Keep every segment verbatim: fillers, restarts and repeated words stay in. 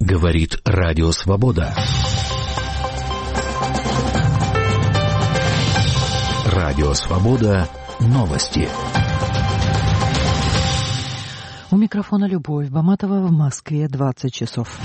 Говорит Радио Свобода. Радио Свобода. Новости. У микрофона Любовь Баматова. В Москве двадцать часов.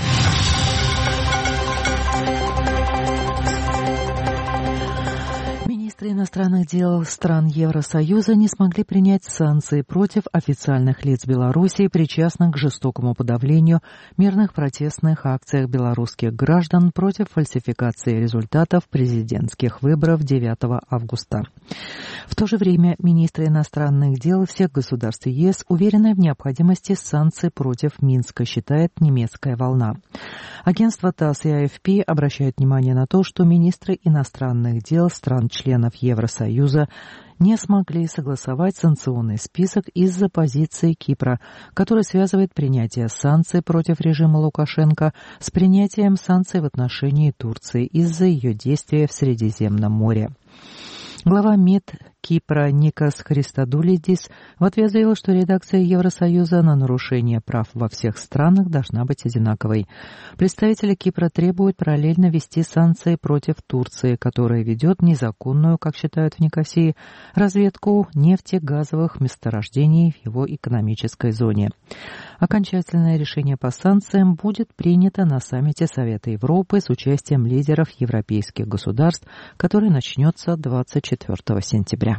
Министры иностранных дел стран Евросоюза не смогли принять санкции против официальных лиц Белоруссии, причастных к жестокому подавлению мирных протестных акциях белорусских граждан против фальсификации результатов президентских выборов девятого августа. В то же время министры иностранных дел всех государств ЕС уверены в необходимости санкций против Минска, считает немецкая волна. Агентство ТАСС и АФП обращают внимание на то, что министры иностранных дел стран-членов Евросоюза не смогли согласовать санкционный список из-за позиции Кипра, который связывает принятие санкций против режима Лукашенко с принятием санкций в отношении Турции из-за ее действия в Средиземном море. Глава МИД Кипра Никос Христодулидис в ответ заявил, что реакция Евросоюза на нарушение прав во всех странах должна быть одинаковой. Представители Кипра требуют параллельно ввести санкции против Турции, которая ведет незаконную, как считают в Никосии, разведку нефтегазовых месторождений в его экономической зоне. Окончательное решение по санкциям будет принято на саммите Совета Европы с участием лидеров европейских государств, который начнется двадцать четвёртого сентября.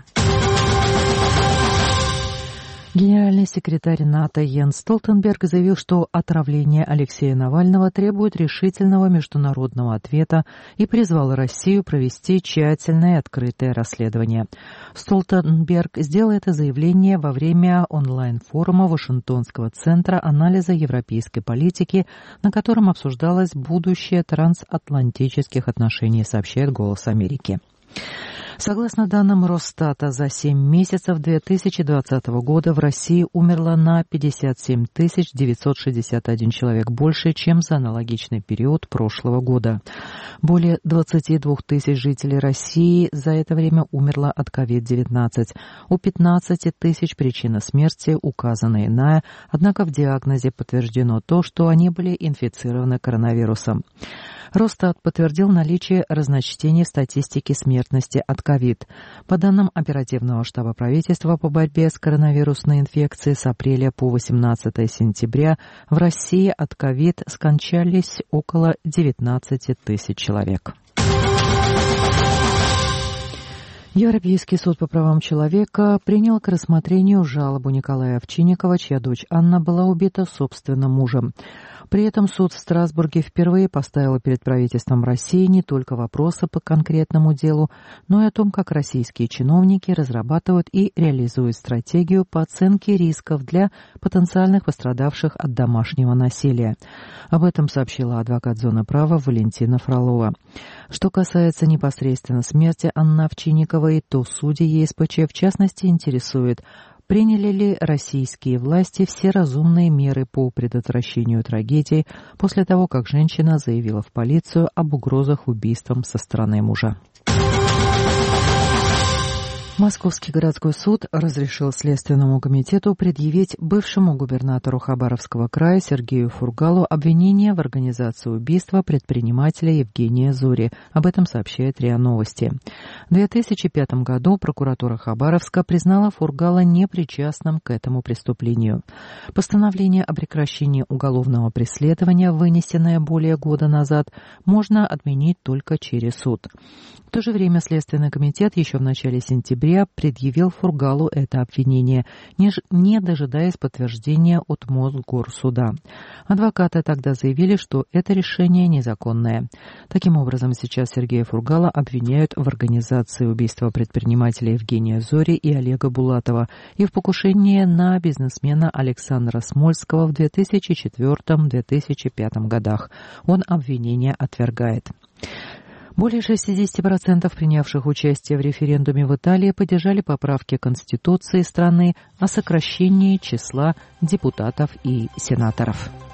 Генеральный секретарь НАТО Йенс Столтенберг заявил, что отравление Алексея Навального требует решительного международного ответа и призвал Россию провести тщательное и открытое расследование. Столтенберг сделал это заявление во время онлайн-форума Вашингтонского центра анализа европейской политики, на котором обсуждалось будущее трансатлантических отношений, сообщает «Голос Америки». Согласно данным Росстата, за семь месяцев две тысячи двадцатого года в России умерло на пятьдесят семь тысяч девятьсот шестьдесят один человек больше, чем за аналогичный период прошлого года. Более двадцать два тысяч жителей России за это время умерло от ковид девятнадцать. У пятнадцати тысяч причина смерти указана иная, однако в диагнозе подтверждено то, что они были инфицированы коронавирусом. Росстат подтвердил наличие разночтений в статистике смертности от ковид. По данным оперативного штаба правительства по борьбе с коронавирусной инфекцией с апреля по восемнадцатое сентября в России от ковид скончались около девятнадцать тысяч человек. Европейский суд по правам человека принял к рассмотрению жалобу Николая Овчинникова, чья дочь Анна была убита собственным мужем. При этом суд в Страсбурге впервые поставил перед правительством России не только вопросы по конкретному делу, но и о том, как российские чиновники разрабатывают и реализуют стратегию по оценке рисков для потенциальных пострадавших от домашнего насилия. Об этом сообщила адвокат зоны права Валентина Фролова. Что касается непосредственно смерти Анны Овчинниковой, то судьи ЕСПЧ в частности интересует, приняли ли российские власти все разумные меры по предотвращению трагедий после того, как женщина заявила в полицию об угрозах убийством со стороны мужа. Московский городской суд разрешил Следственному комитету предъявить бывшему губернатору Хабаровского края Сергею Фургалу обвинение в организации убийства предпринимателя Евгения Зори. Об этом сообщает РИА Новости. В две тысячи пятом году прокуратура Хабаровска признала Фургала непричастным к этому преступлению. Постановление о прекращении уголовного преследования, вынесенное более года назад, можно отменить только через суд. В то же время Следственный комитет еще в начале сентября предъявил Фургалу это обвинение, не дожидаясь подтверждения от Мосгорсуда. Адвокаты тогда заявили, что это решение незаконное. Таким образом, сейчас Сергея Фургала обвиняют в организации убийства предпринимателя Евгения Зори и Олега Булатова и в покушении на бизнесмена Александра Смольского в две тысячи четвёртом — две тысячи пятом годах. Он обвинение отвергает. Более шестьдесят процентов принявших участие в референдуме в Италии поддержали поправки Конституции страны о сокращении числа депутатов и сенаторов.